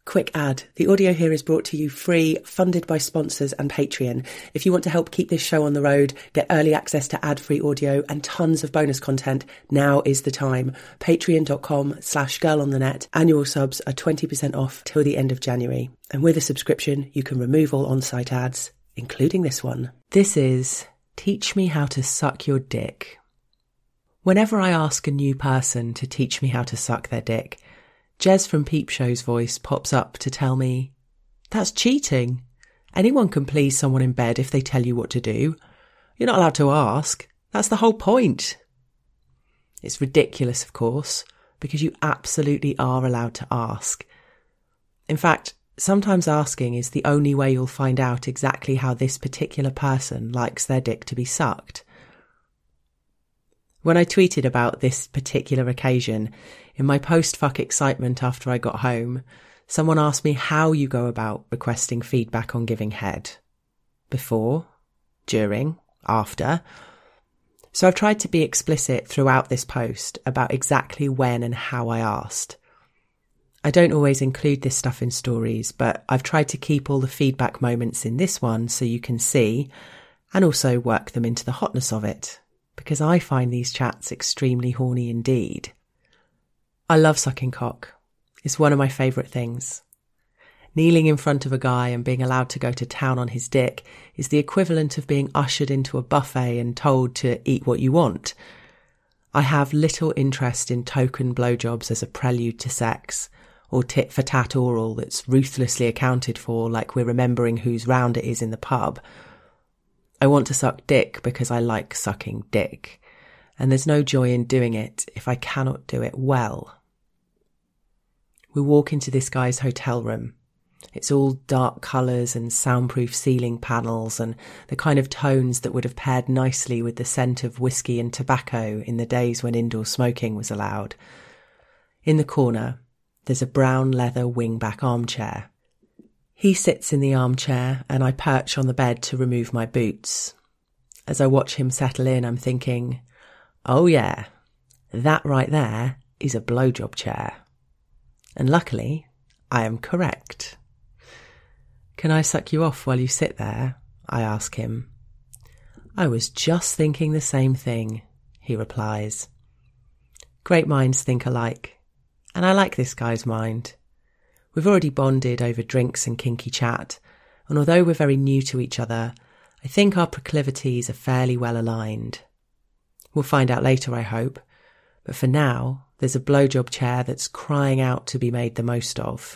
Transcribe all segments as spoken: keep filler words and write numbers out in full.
Quick ad. The audio here is brought to you free, funded by sponsors and Patreon. If you want to help keep this show on the road, get early access to ad-free audio and tons of bonus content, now is the time. Patreon.com slash girl on the net. Annual subs are twenty percent off till the end of January. And with a subscription, you can remove all on-site ads, including this one. This is Teach Me How to Suck Your Dick. Whenever I ask a new person to teach me how to suck their dick, Jez from Peep Show's voice pops up to tell me, that's cheating. Anyone can please someone in bed if they tell you what to do. You're not allowed to ask. That's the whole point. It's ridiculous, of course, because you absolutely are allowed to ask. In fact, sometimes asking is the only way you'll find out exactly how this particular person likes their dick to be sucked. When I tweeted about this particular occasion, in my post-fuck excitement after I got home, someone asked me how you go about requesting feedback on giving head. Before, during, after. So I've tried to be explicit throughout this post about exactly when and how I asked. I don't always include this stuff in stories, but I've tried to keep all the feedback moments in this one so you can see, and also work them into the hotness of it, because I find these chats extremely horny indeed. I love sucking cock. It's one of my favourite things. Kneeling in front of a guy and being allowed to go to town on his dick is the equivalent of being ushered into a buffet and told to eat what you want. I have little interest in token blowjobs as a prelude to sex, or tit-for-tat oral that's ruthlessly accounted for like we're remembering whose round it is in the pub. I want to suck dick because I like sucking dick, and there's no joy in doing it if I cannot do it well. We walk into this guy's hotel room. It's all dark colours and soundproof ceiling panels and the kind of tones that would have paired nicely with the scent of whiskey and tobacco in the days when indoor smoking was allowed. In the corner, there's a brown leather wing-back armchair. He sits in the armchair and I perch on the bed to remove my boots. As I watch him settle in, I'm thinking, oh yeah, that right there is a blowjob chair. And luckily, I am correct. Can I suck you off while you sit there? I ask him. I was just thinking the same thing, he replies. Great minds think alike, and I like this guy's mind. We've already bonded over drinks and kinky chat, and although we're very new to each other, I think our proclivities are fairly well aligned. We'll find out later, I hope, but for now, there's a blowjob chair that's crying out to be made the most of.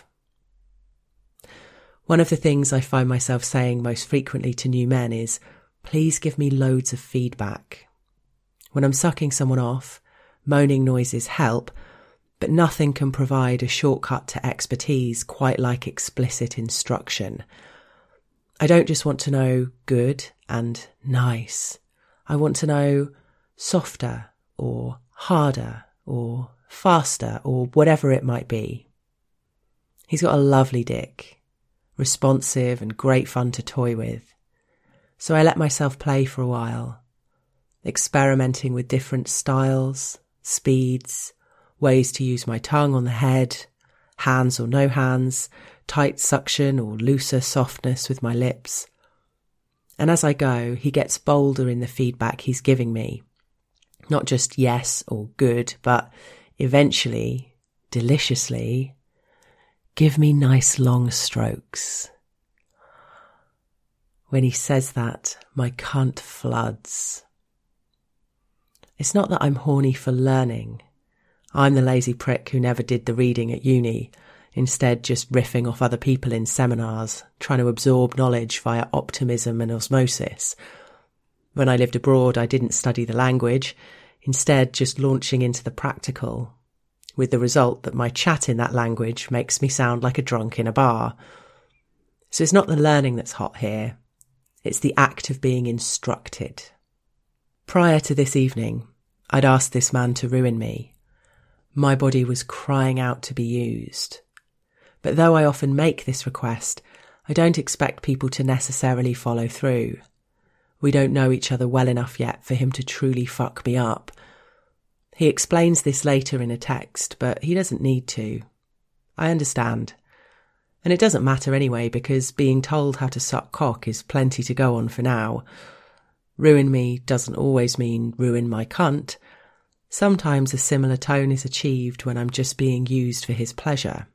One of the things I find myself saying most frequently to new men is, please give me loads of feedback. When I'm sucking someone off, moaning noises help, but nothing can provide a shortcut to expertise quite like explicit instruction. I don't just want to know good and nice. I want to know softer or harder or faster or whatever it might be. He's got a lovely dick, responsive and great fun to toy with. So I let myself play for a while, experimenting with different styles, speeds, ways to use my tongue on the head, hands or no hands, tight suction or looser softness with my lips. And as I go, he gets bolder in the feedback he's giving me. Not just yes or good, but eventually, deliciously, give me nice long strokes. When he says that, my cunt floods. It's not that I'm horny for learning. I'm the lazy prick who never did the reading at uni, instead just riffing off other people in seminars, trying to absorb knowledge via optimism and osmosis. When I lived abroad, I didn't study the language, instead just launching into the practical, with the result that my chat in that language makes me sound like a drunk in a bar. So it's not the learning that's hot here, it's the act of being instructed. Prior to this evening, I'd asked this man to ruin me. My body was crying out to be used. But though I often make this request, I don't expect people to necessarily follow through. We don't know each other well enough yet for him to truly fuck me up. He explains this later in a text, but he doesn't need to. I understand. And it doesn't matter anyway, because being told how to suck cock is plenty to go on for now. Ruin me doesn't always mean ruin my cunt. Sometimes a similar tone is achieved when I'm just being used for his pleasure.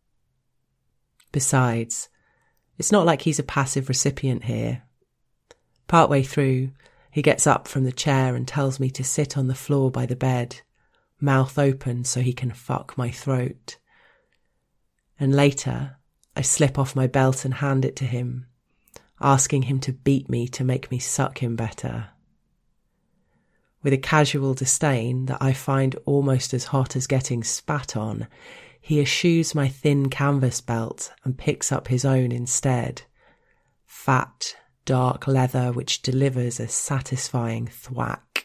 Besides, it's not like he's a passive recipient here. Partway through, he gets up from the chair and tells me to sit on the floor by the bed, mouth open so he can fuck my throat. And later, I slip off my belt and hand it to him, asking him to beat me to make me suck him better. With a casual disdain that I find almost as hot as getting spat on, he eschews my thin canvas belt and picks up his own instead. Fat, dark leather which delivers a satisfying thwack.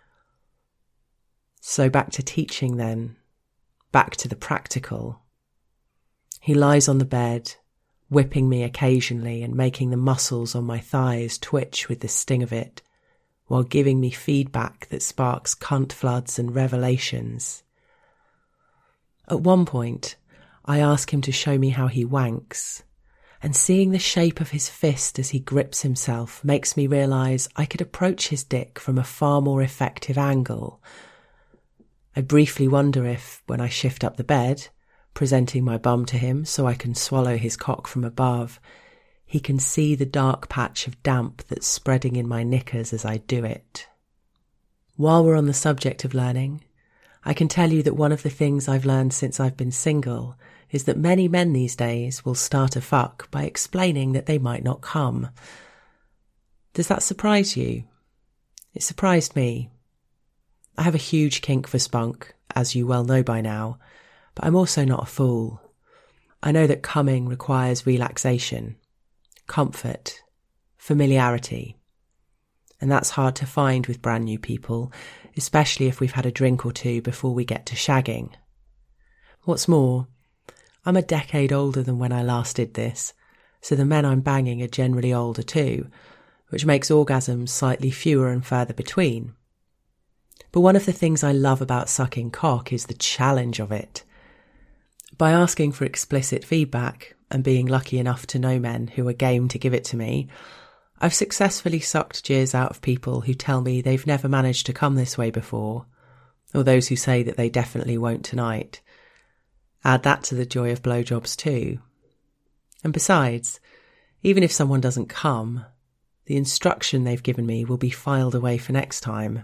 So back to teaching then, back to the practical. He lies on the bed, whipping me occasionally and making the muscles on my thighs twitch with the sting of it, while giving me feedback that sparks cunt floods and revelations. At one point, I ask him to show me how he wanks, and seeing the shape of his fist as he grips himself makes me realise I could approach his dick from a far more effective angle. I briefly wonder if, when I shift up the bed, presenting my bum to him so I can swallow his cock from above, he can see the dark patch of damp that's spreading in my knickers as I do it. While we're on the subject of learning, I can tell you that one of the things I've learned since I've been single is that many men these days will start a fuck by explaining that they might not come. Does that surprise you? It surprised me. I have a huge kink for spunk, as you well know by now, but I'm also not a fool. I know that coming requires relaxation, comfort, familiarity, and that's hard to find with brand new people, especially if we've had a drink or two before we get to shagging. What's more, I'm a decade older than when I last did this, so the men I'm banging are generally older too, which makes orgasms slightly fewer and further between. But one of the things I love about sucking cock is the challenge of it. By asking for explicit feedback and being lucky enough to know men who are game to give it to me, I've successfully sucked jizz out of people who tell me they've never managed to come this way before, or those who say that they definitely won't tonight. Add that to the joy of blowjobs too. And besides, even if someone doesn't come, the instruction they've given me will be filed away for next time.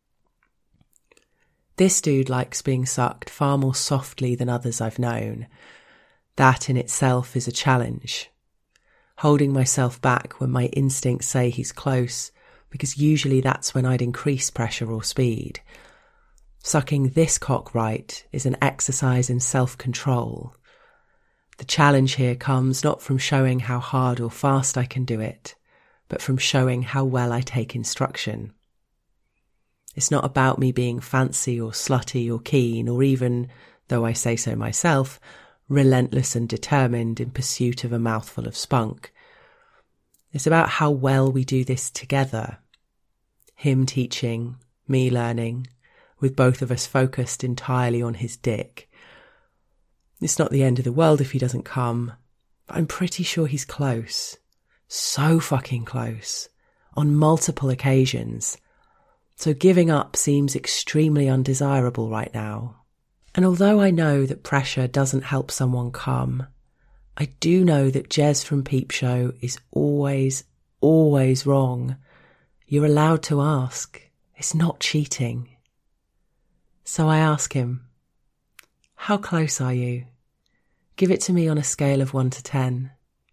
This dude likes being sucked far more softly than others I've known. That in itself is a challenge. Holding myself back when my instincts say he's close, because usually that's when I'd increase pressure or speed. Sucking this cock right is an exercise in self-control. The challenge here comes not from showing how hard or fast I can do it, but from showing how well I take instruction. It's not about me being fancy or slutty or keen or even, though I say so myself, relentless and determined in pursuit of a mouthful of spunk. It's about how well we do this together. Him teaching, me learning, with both of us focused entirely on his dick. It's not the end of the world if he doesn't come, but I'm pretty sure he's close. So fucking close. On multiple occasions. So giving up seems extremely undesirable right now. And although I know that pressure doesn't help someone come, I do know that Jez from Peep Show is always, always wrong. You're allowed to ask. It's not cheating. So I ask him, how close are you? Give it to me on a scale of one to ten.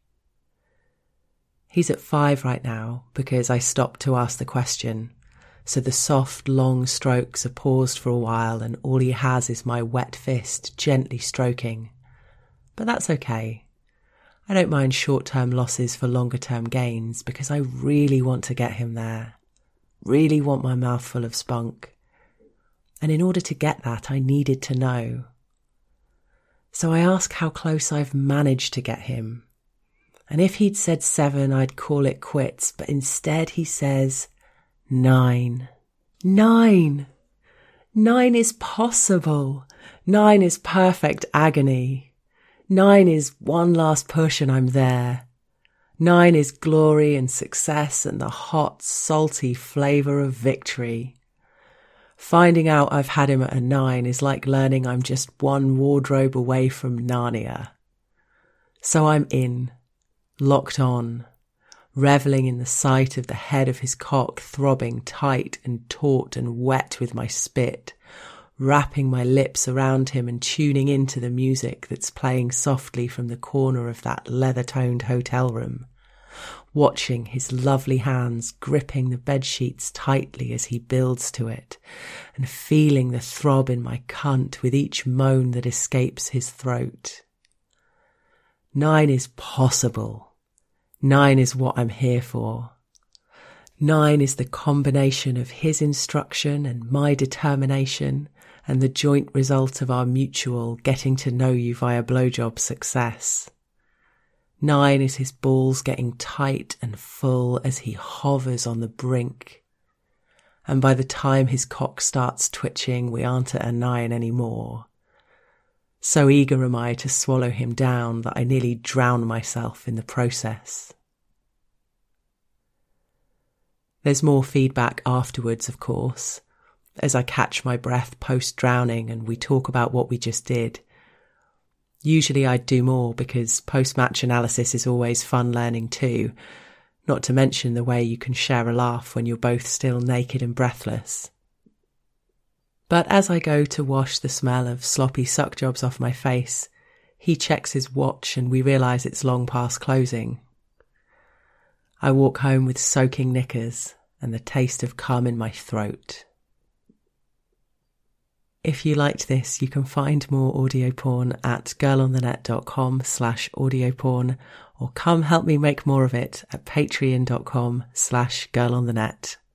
He's at five right now because I stopped to ask the question. So the soft, long strokes are paused for a while and all he has is my wet fist gently stroking. But that's okay. I don't mind short-term losses for longer-term gains because I really want to get him there. Really want my mouth full of spunk. And in order to get that, I needed to know. So I ask how close I've managed to get him. And if he'd said seven, I'd call it quits, but instead he says nine. Nine! Nine is possible. Nine is perfect agony. Nine is one last push and I'm there. Nine is glory and success and the hot, salty flavour of victory. Finding out I've had him at a nine is like learning I'm just one wardrobe away from Narnia. So I'm in, locked on, revelling in the sight of the head of his cock throbbing tight and taut and wet with my spit, wrapping my lips around him and tuning into the music that's playing softly from the corner of that leather-toned hotel room, watching his lovely hands gripping the bedsheets tightly as he builds to it, and feeling the throb in my cunt with each moan that escapes his throat. Nine is possible. Nine is what I'm here for. Nine is the combination of his instruction and my determination and the joint result of our mutual getting to know you via blowjob success. Nine is his balls getting tight and full as he hovers on the brink. And by the time his cock starts twitching, we aren't at a nine anymore. So eager am I to swallow him down that I nearly drown myself in the process. There's more feedback afterwards, of course, as I catch my breath post-drowning and we talk about what we just did. Usually I'd do more because post-match analysis is always fun learning too, not to mention the way you can share a laugh when you're both still naked and breathless. But as I go to wash the smell of sloppy suck jobs off my face, he checks his watch and we realise it's long past closing. I walk home with soaking knickers and the taste of cum in my throat. If you liked this, you can find more audio porn at girlonthenet.com slash audio porn or come help me make more of it at patreon.com slash girlonthenet.